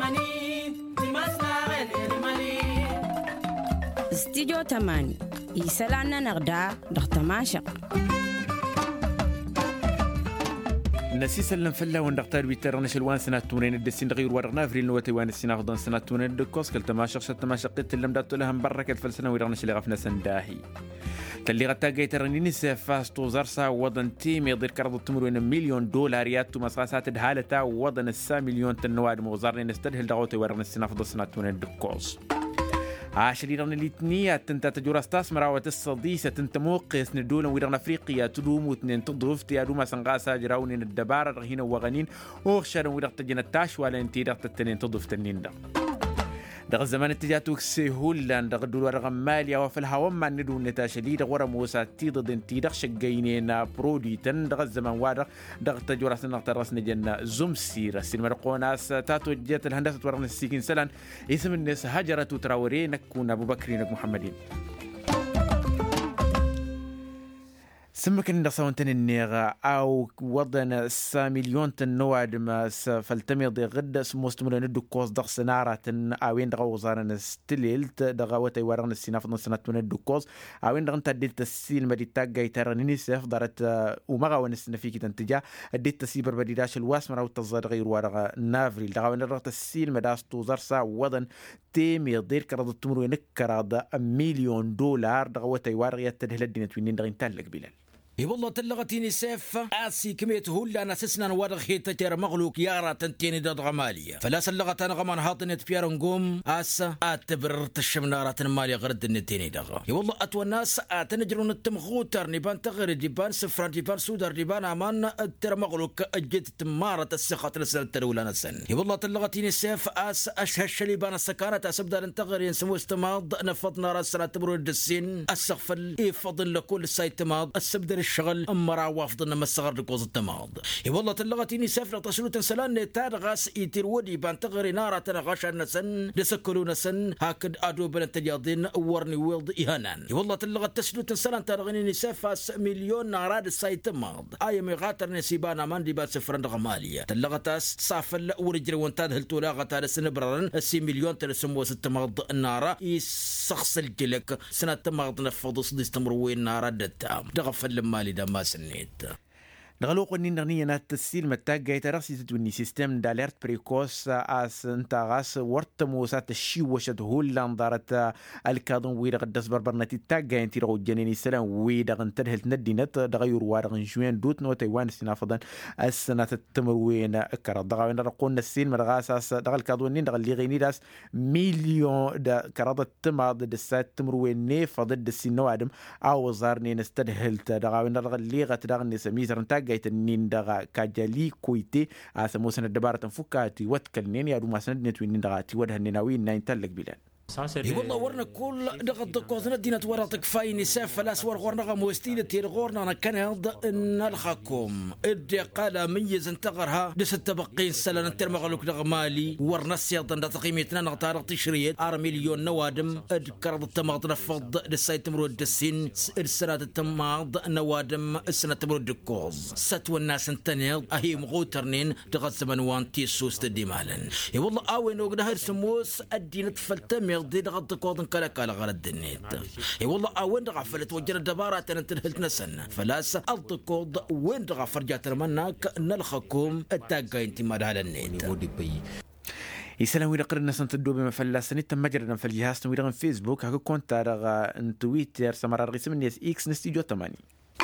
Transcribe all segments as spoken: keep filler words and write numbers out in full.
استديو تماني يسلعنا نغدا دغتماشق نسيس اللنفلا وندقتار بيترنا شلوان سنة تونين الدسين غير ورغنا فريل نوتي وان السنة فضان سنة تونين دكوس كل تماشق شت تماشق اللي مدات لها مبركة الفلسنة ويرغنا شلي غفنا سنداهي تلي غتا جيترني سفاس توزرسا وضن تيم يضير كرض التمرين مليون دولاريات ومساسات الحالة وضن السا مليون تنواد موزارين نستدهل دعوتي ورغنا السنة فضان سنة تونين دكوس عشرين الاثنية تنتا تجور استثمر وتصديسة تنتا موقس ندول ويرغن افريقيا تدوم وتنين تضرف تيادو ما سنغاسا جراون الدبارة رغينا وغنين وغشارن ويرغ تجينا التاش ولا انتي رغ تتنين تضرف تنين دا دغ الزمان اتجاتوك سيهولان دغ دول ورغم ماليا وفي الهوام ما ندون نتاشلي دغ ورا موسى تيضد انتي دغ شقينينا برودي تن دغ الزمان وادغ دغ تجور سنغ ترس نجن زم سيرة سينما رقوناس تاتو جيت الهندسة ورغن السيكين سلان اسم الناس هجرة تراوري نكون أبو بكرينك محمدين سمك إن دخسون تنينيغا أو وضن سا مليون تنواد ما فالتميض غد سموستمر ندو كوز دخ سنارة أوين دغا وزارن استليلت دغا وتي ورغن السنة فضن سنة ندو كوز أوين دغن تدلت السيل مدي تاقاي ترانيني سيف دارت ومغا ونسنا فيكي تنتجا ديت تسيبر بديداش الواسمر أو تظهر غير ورغ نافريل دغا وين دغت السيل مداس توزر سا وضن تيميض دير كراد التمر ونكراد مليون دولار دغا وتي ورغ يتدهل الدينة وينين دغين تالك بلال اي والله تلغتيني سيف اسي كميت هول انا سسنا ورغ هيت تير مغلوك يارا تنتيني دد غماليه فلا سلغت انا غمان هاطنت بيار نقوم اس اتبر تشمنارات مالي غرد النتيني دغ اي والله اتو الناس اتنجرون التمخوتر نيبان تغري ديبان سفران ديبان سودر ديبان امان تير مغلوك اجت تماره السخه السنه الاولى نسن اي والله تلغتيني سيف اس اشهش ليبان السكانه اسبدر انتغري سمو استماض نفضنا راسنا تبرد السن السقفل اي فضل لكل السايت تماض السبدر الشغل أمرا وافضنا مسغر لكوز التماض اي والله تلغتيني سافر تسلو تنسلان تارغاس ايتير ودي بان تغري نارا تنغاشا نسن لسكلو نسن هاكد ادو بلن تجاضين ورني ويلد ايهانان اي والله تلغت تسلو تنسلان تارغيني سافاس مليون نارا السايت تماض اي مغاتر نسيبانا مان دي بان سفران غمالية تلغتاس صافل ورجري وانتاد هلتو لاغتا لسنبررن السي مليون تلسمو ستماض النارا يسخص الجلك سنة تماض نفضو صديس تمروين نارا دتام دغفل لما مالي ما سنيت نغلوق إن نغنية نات السيل متاج جاي تراسي تدوني سيستم داليرت بريكوس أس أنت غاس ورتمو سات الشي وشد هولا نظارت الكادون ويدا قدس بربرنتي تاج جاي انتي رغو جنيني سلام ويدا غنترهل تندي نت دغير وارغن جوين دوت نو تايوان سنافضا السنة التمروين أكرا دغاوين رقون السيل مرغاس أس دغال كادونين دغال اللي غيني داس مليون دا كرادة تماض دسات تمروين نيف ضد السينو عدم أو زارني نستدهلت دغاوين رغال اللي غتدغني سميزر انتاج جايت النين دغا كاجالي كويتي اسمو سنة دبارة تنفكاتي واتكلنين يا دوما سنة نتوين دغاتي ودها النيناوين ناين تلك بلان اي والله ورنا كل دغت كوزنا دينا وراتك فايني ساف فلاس ور غورنا موستيل تير غورنا انا كان نلخكم ادي قال ميز انتغرها دس التبقين سلان انتر مغلوك دغمالي ورنا السياط دا تقيمتنا نغتار تشريد ار مليون نوادم اذكر التماض نفض دسايت مرود السن السنه التماض نوادم السنه تمرود الكوز ستو الناس انتنيض اهي مغوترنين دغت زمن وان تيسوس تديمالن اي والله اوين وقدها سموس ادي نتفلتم دي دغط كوضن كلا كلا غير الدنيت اي والله وين غفلت وجر الدبارات انت تنهلت نسن فلاس الطكوض وين غفرجات منك نلخكم التاقا انت ما على النت يسلم ويدا قرنا سنت الدوبي مفلسني تم مجرنا في الجهاز ويدا فيسبوك هكو كونت رغا تويتر سمر رغيس من يس اكس نستيجو ثمانية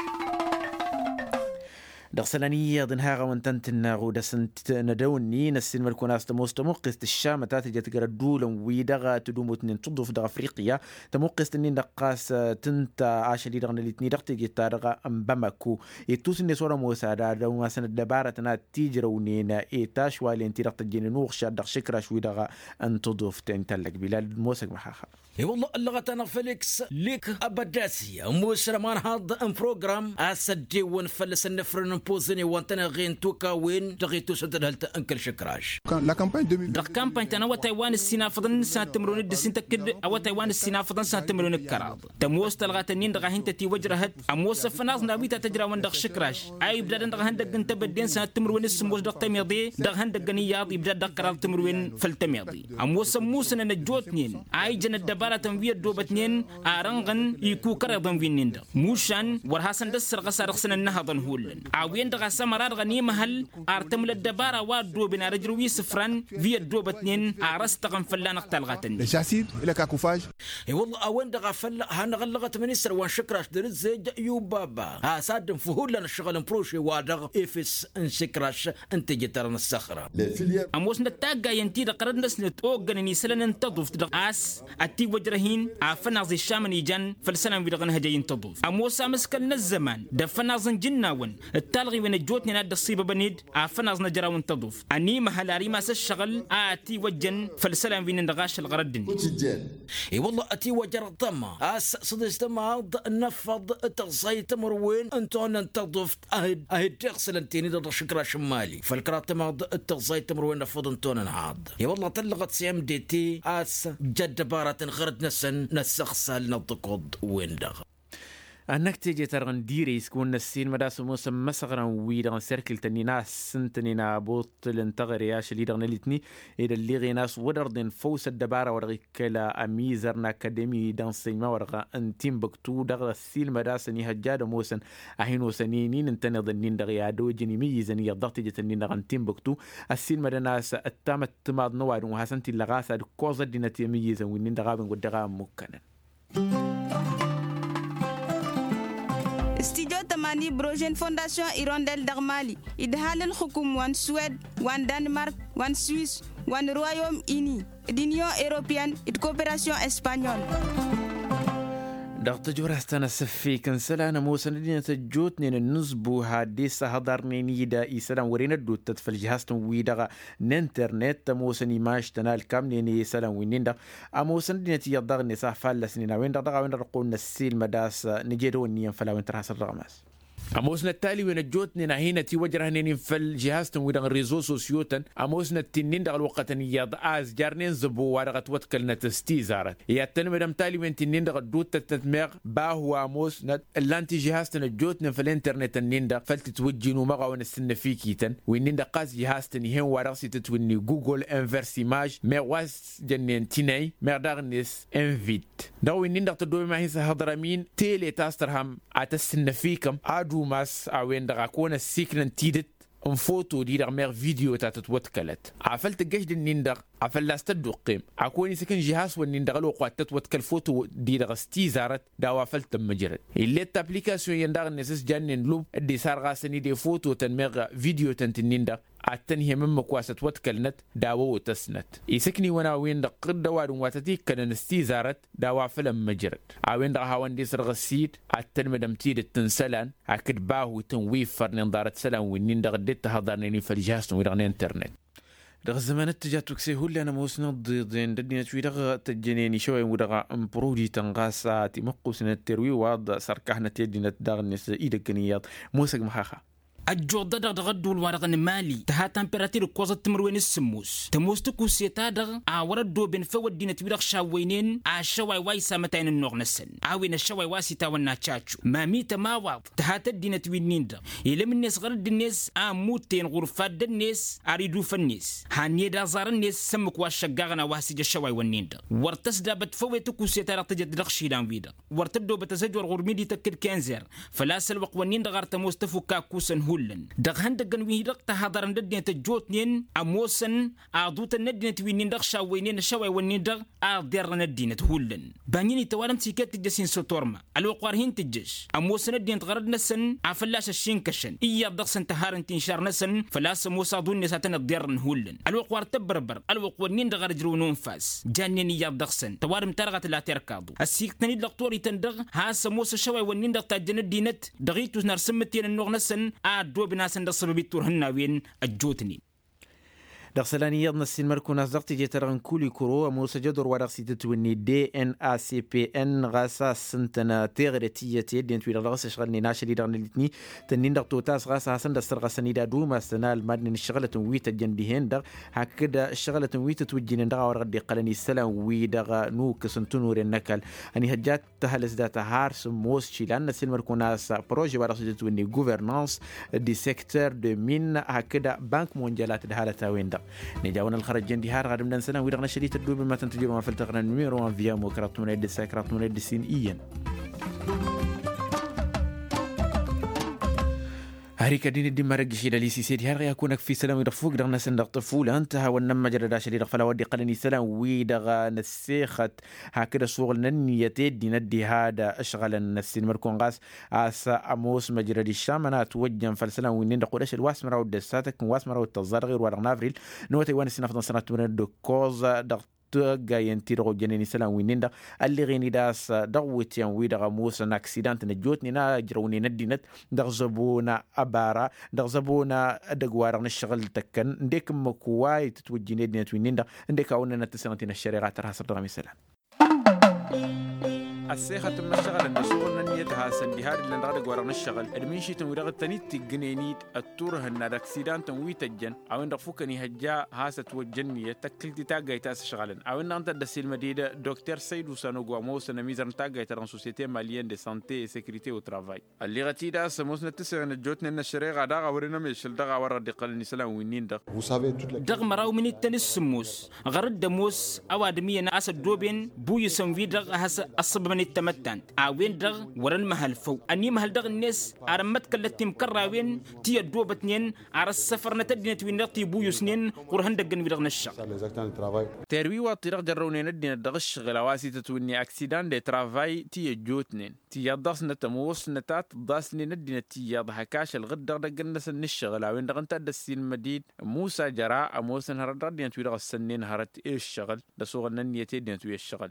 دغسلانية ضنها وانتنت الناغو دسنت ندوني نسين مركوناس تموس تموقس الشام تاتي جاتقر الدولة ويدغا تدومو تنين تضو في دغ أفريقيا تموقس تنين دقاس تنتا عاشلي دغن الاتنين دغتي جيتا دغا أمبامكو يتوس الناس ورا موسى دوما سنة دبارة تنا تيجرونين ايتاش والي انتي دغت الجيني نوغشا دغ شكرا شوي دغا ان تضو في تنتلك بلال موسك محاخا اي والله اللغة انا فيليكس ليك ابداسية موسر مان هاد ان بروجرام اسدي ونفلس النفرن بوزني وانتنا غين توكا وين تغيتو سدلت انكل شكراش لا كامباني دغ كامباني تنا وتايوان السينا فضن ساتمرون الدسين تكد او تايوان السينا فضن ساتمرون الكراد تموس تلغاتنين دغ هنت تي وجرهت اموس فناز نبيتا تجرا وندغ شكراش اي بدن دغ هندق انت بدين ساتمرون السموس دغ تميضي دغ هندق نياض يبدا دغ كرال تمرون فلتميضي اموس موسن نجوتنين اي جن الدبارة تنفيد دوبتنين ارنغن يكو كرضن فينين دغ موشان ورهاسن دسر غسر غسن النهضن هولن اوين دغ سمرار غني محل ارتمل الدبارة وادو بنا رجروي سفران في الدوبتنين ارستغن فلان اقتلغتن الشاسيد الى كاكوفاج اي والله اوين دغ فل هان غلغت منيسر وان شكراش درز يو بابا ها صادم فهول لنا الشغل بروشي وادغ افس ان شكراش انت جترن الصخره اموس نتاغا ينتي دقرد نسنت اوغنني سلن انتضف دغ اس اتي وجرهين عفنا زي الشامن يجن فلسنا بيدغن هجين تضف اموس مسكن الزمان دفنا زن جناون التالغي وين جوتني ناد الصيبه بنيد عفنا نجرا وانتضف اني محلاري ما الشغل اتي وجن فلسنا بين دغاش الغردن اي والله اتي وجر الضمه اس صدست ما نفض تغصيت مروين انتون انتضف اهد اهد تغسل انتيني ضد شكرا شمالي فالكرات ما تغصيت مروين نفض انتون نعاد اي والله طلقت سيام دي تي اس جد بارة غرد نسن نسخسل نضقض وين دغ انك تيجي ترغن ديري يسكون السين مداس موسم مسغرا ويدغن سيركل تنينا سنتنينا بوط لنتغر ياش اللي دغن الاتني إذا اللي غيناس ودردن فوس الدبارة ورغي كلا أميزرنا أكاديمي دان سيما ورغا انتيم بكتو دغر السين مداس ني هجاد موسن أهينو سنينين انتني ظنين دغي عدو جني ميزني يضغط جتنين دغن تيم بكتو السين مدناس التامت تماد نوار وحسنتي اللغاسة كوزا دينتي ميزن وينين دغابن ودغام مكنا Studio Tamani Brogen Fondation Hirondelle d'Armali. Idhalen Hukum wan Suède, wan Danemark, wan Suisse, wan Royaume-Uni. L'Union Européenne et Coopération Espagnole. دغت جورستنا سفي كنسلا انا موسى ندينا تجوتني النصبو هاديس هضرني نيدا يسلام ورينا دوت تدفل جهازتم ويدغا ننترنت موسى نيماش تنال كامني ني سلام وينين دغ موسى ندينا تيضغني صح فالسنين وين دغ وين رقون السيل مداس نجيرو نيم فلا وين ترحس الرغماس اموسنا التالي وين جوتني نهينا تي وجرهنين في الجهاز ويدغ الريزو سوسيوتن اموسنا التنين دغ الوقت نيض از جارنين زبو ورغت وتكلنا تستيزارت يا تنمدم تالي وين تنين دغ دوت تتمر با هو اموسنا اللانتي جهازتنا جوتنا في الانترنت النين دغ فلتتوجينو مغا ونستنى فيكيتن وينين دغ قاس جهازتني هين ورغسي تتوني جوجل انفيرس ايماج مي واس جنين تيني مردغنس انفيت دو وينين دغ تدوي ما هي هضرمين تيلي تاسترهم اتستنى فيكم ادو ماس اوين دغا كون السيكرن تيدت ان فوتو دي دغ فيديو تاتت وتكلت عفلت جيش دي نيندغ عفل لا استدقيم اكوني سكن جهاز ونيندغ لو قواتت وتكل فوتو دي دغ ستيزارت دا وافلت مجرد اللي تابليكاسيون يندغ نسس جنن لوب دي سارغاسني دي فوتو تنمغ فيديو تنتنيندغ التنهي من مكواسة وتكلنت داوو تسنت يسكني وانا وين دا قد دوار واتتي كان نستيزارت داوا فلم مجرد عوين دا هاوان دي سرغ السيد التن مدام تيد التنسلان اكد باهو تنويف فرنين دارت سلان وينين دا غدت هضارنيني فالجهاز ويدغن انترنت دغ الزمان تجاتوك سيهول لنا موسنا ضيضين ددينا شوي دغ تجنيني شوي ودغ امبرودي تنغاسا تمقوسنا التروي واض سركحنا تيدينا تدغنس ايدك نياض موسك مخاخا الجود دغ دغ دول ورغن مالي تها تمبيراتير كوزا تمروين السموس تموستكو سيتا دغ اورا دو بن فود دينا تبيرخ شاوينين اشواي واي سامتين النغنسن اوين الشواي واسيتا ونا تشاتشو مامي تماوا تها تدينا توينين دغ يلم الناس غرد الناس اموتين غرفات الناس اريدو فالناس هاني دا زار الناس سمك واشغاغنا واسيج الشواي ونين دغ ورتسدا بتفوتكو سيتا رتجد دغ شيدان ويدا ورتبدو بتزجور غرميدي تكر كانزر فلاسل وقونين دغ تموستفو كاكوسن دغ هندغن وي دغ تهادرن ددنه تجوتنين اموسن اعضوت الندنه توينين دغ شاوينين شاوي ونين دغ اديرن الدينه هولن بانيني توالم تيكت تجسين سوتورما الوقارهين تجش اموسن الدين تغرد نسن عفلاش الشينكشن ايا دغسن تهارن تنشار نسن فلاس موسى دون ساتن الديرن هولن الوقار تبربر الوقورنين دغ رجرونون فاس جانين يا دغسن توارم ترغت لا تركادو السيكتني دكتوري تندغ هاس موسى شاوي ونين دغ تاجن الدينه دغيتو نرسمتين النغنسن دو بناس ندصر بيتور هناوين الجوتني دغسلاني يضنا السين مركو ناس دغتي جيترغن كولي كرو موسى جدر ورغسي تتوني دي ان ا سي بي ان غاسا سنتنا تيغرتيه تيدين تويل رغس شغلني ناشري دغن لتني تنين دغ توتاس غاسا حسن دستر غسني دا دوما سنال مدن الشغله ويت جندهن دغ هكذا الشغله ويت توجين دغ ورغدي قلني سلام وي دغ نوك سنتنور النكل اني هجات تهلس داتا هارس موس شيلان السين مركو ناس بروجي ورغسي تتوني غوفرنانس دي سيكتور دو مين هكذا بنك مونديالات دهالتا وين دغ نجاونا الخرج جندي هار غادم ننسنا ويرغنا شريط الدوب ما تنتجروا ما فلتغنا نميرو فيا موكراتون يد ساكراتون يد سين إيان هاريك دين الدين مرق شيء لي سيدي هر يكونك في سلام يرفوق دغنا سندق طفولة انتهى ونما جردا شريط فلا ودي قلني سلام ويدغ نسيخت هكذا شغل ننيتي دي ندي هذا اشغل النسين مركون غاس اسا اموس مجرد الشام توجم فالسلام وين قداش الواسمره ودساتك واسمره والتزار غير ورغ نافريل نوتي وانا سنه سنه دو كوز دغ جاين تيرو جنيني سلام ويندا اللي غيني داس دوتيان ويدا موسى اكسيدنت نجوتني نا جروني ندينت دغزبونا ابارا دغزبونا دغوار نشغل تكن نديك مكواي تتوجيني دينت ويندا نديك اونا نتسنتين الشريعات راس درامي سلام السيخة المشغل النشغل ننيتها سندهار اللي نراد قوارن الشغل المنشي تنويرغ التنيت الجنينيت التوره النار اكسيدان تنويت الجن او ان رفوكني هجا هاسة وجنية تكلتي تاقاي تاس شغلن او ان انت دسي المديدة دكتور سيد وسانوغو موسى نميزر تاقاي تران سوسيتي ماليين دي سانتي سيكريتي وترافاي اللي غتي دا سموسنا تسعين الجوتن ان الشريغة داغا ورنا ميشل داغا ورد قلني سلام وينين داغ داغ مراو من التنس سموس غرد دموس او ادمية ناس الدوبين بوي سنفي داغ هاسة الصب من التمتان عوين دغ ورن محل فو اني محل دغ الناس ارمت كلتي مكراوين تي دوبتنين على السفر نتدنت وين نطي بو يسنين قرهن دغن ويدغ نشا تروي وطيرق جروني ندين دغ الشغل واسي تتوني اكسيدان دي ترافاي تي جوتنين تي يضاس نتموس نتات ضاسني ندين تي يضحكاش الغد دغ دغنس الشغل وين دغ انت دسين مديد موسى جراء موسى هرد دين ويدغ السنين هرت ايه الشغل دسوغ ننيتي دين توي الشغل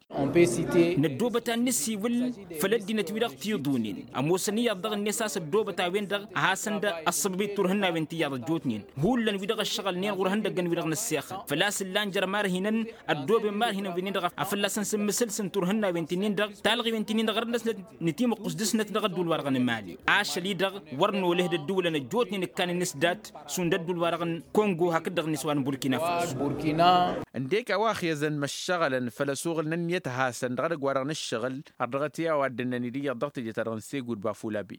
ندوبتان نسي ول فلدينا تويدغ تيودونين اموسني يضغ النساس الدوبتا وين دغ حسن الصبي تورهنا وين تياد جوتنين هولن ويدغ الشغل نين غورهن دغن ويدغ نسيخ فلاس اللانجر مارهنن الدوب مارهنن وين دغ افلاسن سمسلسن تورهنا وين تنين دغ تالغي وين تنين دغ نس نتيم قصدس نت دغ دول ورغن مالي عاش لي دغ ورنو له الدوله نجوتنين كان الناس دات سون دول ورغن كونغو هكذا نسوان بوركينا فاسو بوركينا انديك واخي زن مشغلا فلسوغ ننيتها سن دغ ورغن الشغل الرغتيا ودنني دي ضغط جترن سيغود بافولابي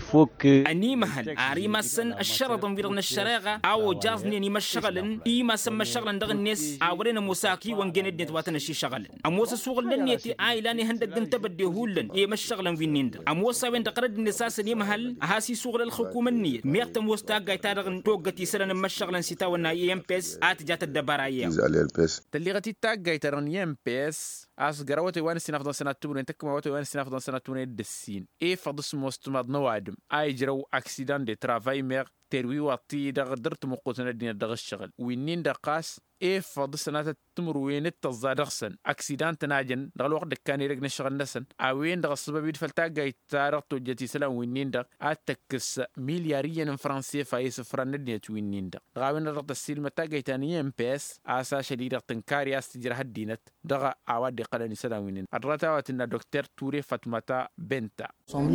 اني محل اري مسن الشرط ويرن الشراغه او جازني ني مشغلن اي ما سم مشغلن دغ الناس اورين موساكي وانجند نت واتن شي شغلن اموس سوغل نيتي ايلاني هندغن تبدي هولن اي مشغلن وينيند اموس وين دقرد النساس ني محل هاسي سوغل الحكومه ني ميرت موستا غايتا دغن توغتي سرن مشغلن سيتا ونا اي ام بي اس ات جات الدبرايا تليغتي تاغ غايتا رن ام بي اس اس غراوتي وان سنافض سنه تبر انت كما وتو وان سنافض سنه تون دسين اي فضس مستمد نوادم اي جرو اكسيدان دي ترافاي مير تروي وطي دغ درت مقوتنا دين دغ الشغل وينين دقاس ايه فض سنة تمر وين التزادغسن اكسيدان تناجن دغ الوقت كان يرجن الشغل نسن اوين دغ السبب يدفلتا جاي تارق جتي سلام وينين دغ اتكس ملياريا فرنسي فاي سفران نديه وينين دغ غاوين دغ السيل متى جاي تاني ام بيس اسا شديد تنكاري استجرا هدينت دغ عواد قلني سلام وينين ادرتاواتنا دكتور توري فاطمه بنتا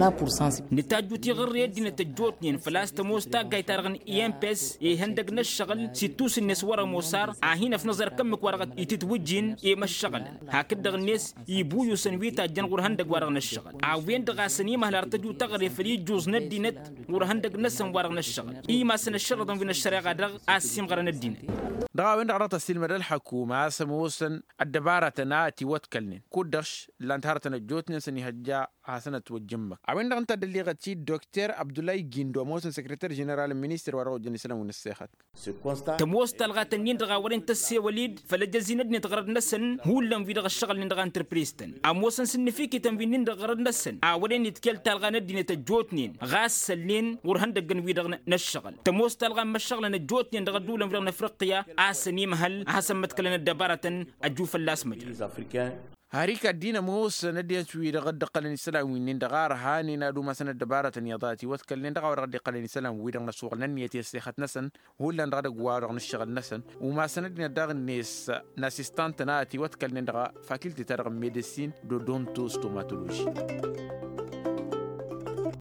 نتاجوتي غير يدين تجوتنين فلاس تموستا جاي تارغن ام بيس يهندق الشغل سيتوس الناس ورا موسار هنا في نظر كمك ورقة يتتوجين يما الشغل هكذا الناس يبويو سنويتا جنغور هندق ورقنا الشغل عوين دغا سنيمة لارتجو تغري فري جوز ندي نت ور هندق نسن ورقنا الشغل إيما سن الشرط من الشريعة دغ آسيم غرنا الدين دغا وين دغرت السلم الحكومة سموسن الدبارة ناتي وتكلنين كودش لانتهارتنا جوتنين سني هجا حسنة وجمك عوين دغنت دلي غتي دكتور عبد الله جندو موسن سكرتير جنرال مينيستر ورا جن سلام ونسخت تموس تلغاتنين دغا ورين تسي وليد فلجزينا نتغرد نسن هو لم في دغ الشغل ندغ انتربريستن اموسن سنفيكي تنفين دغرد نسن اولين يتكل تلغا ندين تجوتنين غاسلين ورهن دغن في دغ نشغل تموس تلغا مشغل نجوتنين دغ دولن في افريقيا اسني محل حسن متكلن الدبارة اجو فلاس مجل هاريكا دينا موس ندي شوي رغد قلني سلام وين دغار هاني نادو مثلا دبارة نيضاتي وتكلن دغار رغد قلني سلام وين نسوق ننيتي سيخت نسن ولا نرغد غوار نشتغل نسن وما سندنا داغ الناس ناسيستانت ناتي وتكلن دغا فاكولتي ترغ ميديسين دو دونتو ستوماتولوجي.